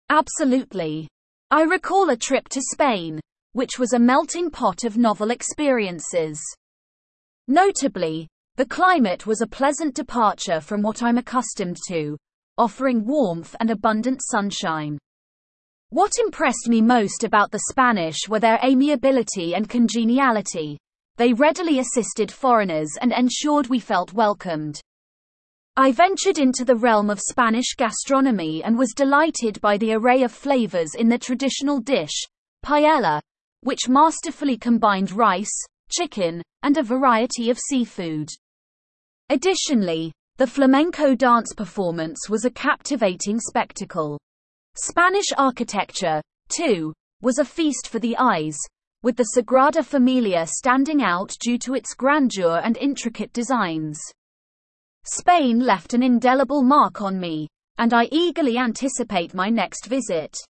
Absolutely. I recall a trip to Spain, which was a melting pot of novel experiences. Notably, the climate was a pleasant departure from what I'm accustomed to, offering warmth and abundant sunshine. What impressed me most about the Spanish were their amiability and congeniality. They readily assisted foreigners and ensured we felt welcomed. I ventured into the realm of Spanish gastronomy and was delighted by the array of flavors in the traditional dish, paella, which masterfully combined rice, chicken, and a variety of seafood. Additionally, the flamenco dance performance was a captivating spectacle. Spanish architecture, too, was a feast for the eyes, with the Sagrada Familia standing out due to its grandeur and intricate designs. Spain left an indelible mark on me, and I eagerly anticipate my next visit.